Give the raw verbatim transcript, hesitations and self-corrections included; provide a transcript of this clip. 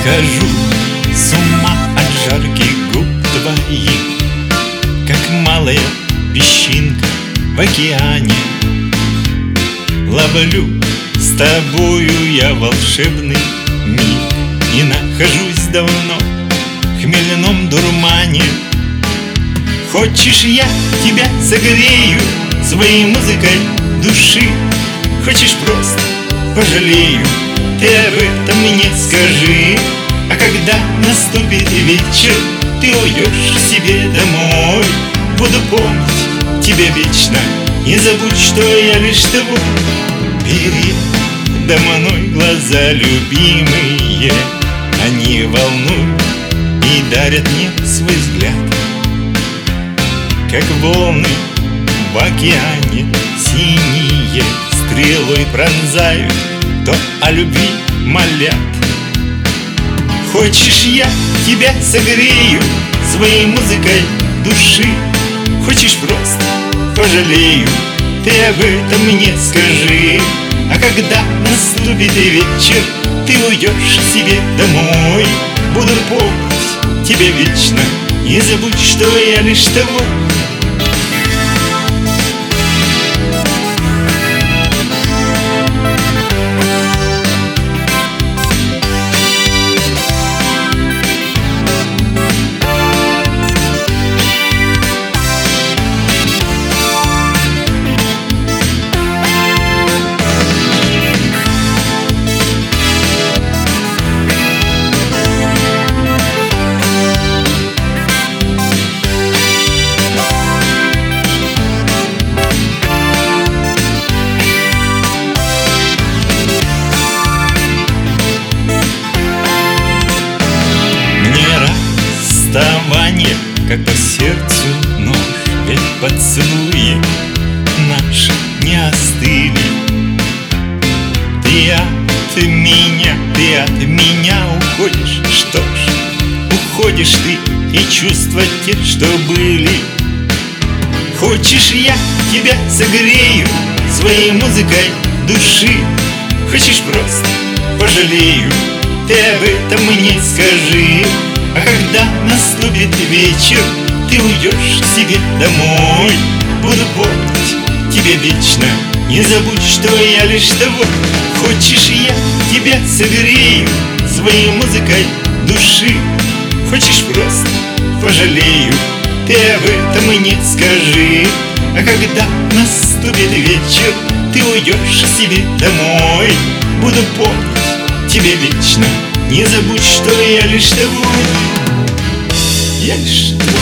Схожу с ума от жарких губ твоих, как малая песчинка в океане. Ловлю с тобою я волшебный миг и нахожусь давно в хмельном дурмане. Хочешь, я тебя согрею своей музыкой души? Хочешь, просто пожалею? Ты об этом мне скажи. А когда наступит вечер, ты уйдешь к себе домой. Буду помнить тебя вечно, не забудь, что я лишь твой. Передо мной глаза любимые, они волнуют и дарят мне свой взгляд, как волны в океане синие стрелой пронзают, то о любви молят. Хочешь, я тебя согрею своей музыкой души? Хочешь, просто пожалею? Ты об этом мне скажи. А когда наступит вечер, ты уйдешь к себе домой. Буду помнить тебя вечно, не забудь, что я лишь твой. Расставание, как по сердцу нож, ведь поцелуи наши не остыли. Ты от меня, ты от меня уходишь. Что ж, уходишь ты, и чувства те, что были. Хочешь, я тебя согрею своей музыкой души? Хочешь, просто пожалею? Ты об этом мне скажи. А когда наступит вечер, ты уйдешь к себе домой. Буду помнить тебя вечно, не забудь, что я лишь твой. Хочешь, я тебя согрею своей музыкой души? Хочешь, просто пожалею? Ты об этом мне скажи. А когда наступит вечер, ты уйдешь к себе домой. Буду помнить тебя вечно, не забудь, что я лишь твой. Я лишь твой.